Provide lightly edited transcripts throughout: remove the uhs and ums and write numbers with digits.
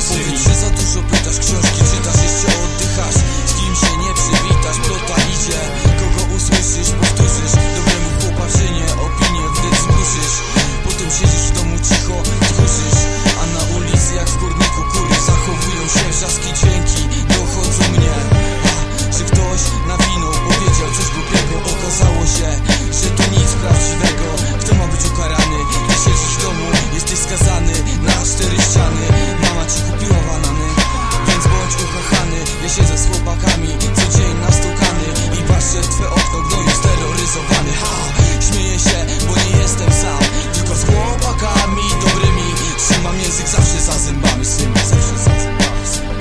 swymi. Powiedz, że za dużo pytasz, książki czytasz, jeszcze oddychasz. Z kim się nie przywitasz, plota idzie. Kogo usłyszysz, powtórzysz. Dobremu chłopaczynie opinię wnet zburzysz. Potem siedzisz w domu cicho, tchórzysz. A na ulicy jak w kurniku kury zachowują się wrzaski, dźwięki dochodzą mnie. Czy ktoś nawinął, powiedział coś głupiego? Okazało się, że to nic prawdziwego. Kto ma być ukarany? Nie siedzisz w domu, jesteś skazany na 4 ściany. Mama ci kupiła banany, więc bądź uchachany. Ja siedzę z chłopakami, co dzień nastukany i patrzę w twe okno, gnoju steroryzowany. Śmieję się, bo nie jestem sam, tylko z chłopakami dobrymi. Trzymam język zawsze za zębami swymi, zawsze za zębami swymi.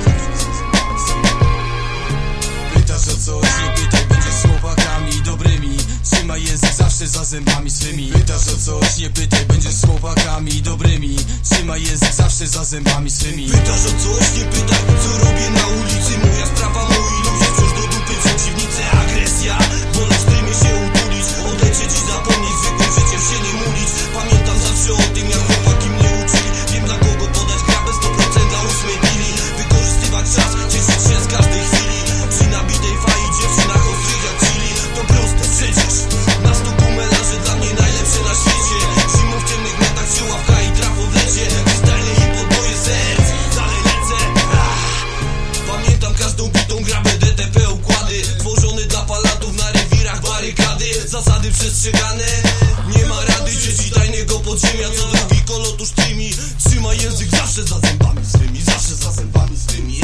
Pytasz o coś, nie pytaj, będziesz z chłopakami dobrymi. Trzymaj język zawsze za zębami swymi. Pytasz o coś, nie pytaj, będziesz z chłopakami dobrymi. Trzymaj język zawsze za zębami swymi. Pytasz o coś, nie pytaj, co robię na ulicy. Moja sprawa, moi ludzie, wciąż do dupy przeciwnicy. Agresja, wolę w trymie się utulić, odlecieć i zapomnieć, zwykłym życiem się nie mulić. Pamiętam zawsze o tym, jak chłopaki mnie uczyli. Wiem, dla kogo podać grabę, 100% dla 8 mili. Wykorzystywać czas, cieszyć się z każdej chwili. Przy nabitej fali, dziewczynach ostrych jak chili. To proste przecież, na stoku melanże dla mnie najlepsze na świecie. Zimą w ciemnych metach się ławka i trafo w lecie. Krystale i podboje serc, dalej lecę. Pamiętam każdą bitą grabę, DTP układy tworzone dla palantów na rewirach, barykady. Zasady przestrzegane, nie ma rady. Dzieci tajnego podziemia, co drugi kolor tuż tymi. Trzymaj język zawsze za zębami swymi, zawsze za zębami swymi.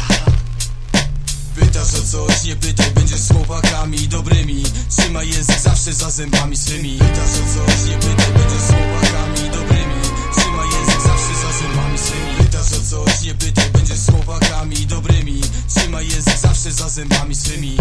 Pytasz o coś, nie pytaj, będziesz z chłopakami dobrymi. Trzymaj język zawsze za zębami swymi. Pytasz o coś, nie pytaj, będziesz z chłopakami dobrymi. Trzymaj język zawsze za zębami swymi. Pytasz o coś, nie pytaj, będziesz z chłopakami dobrymi. Trzymaj język zawsze za zębami swymi.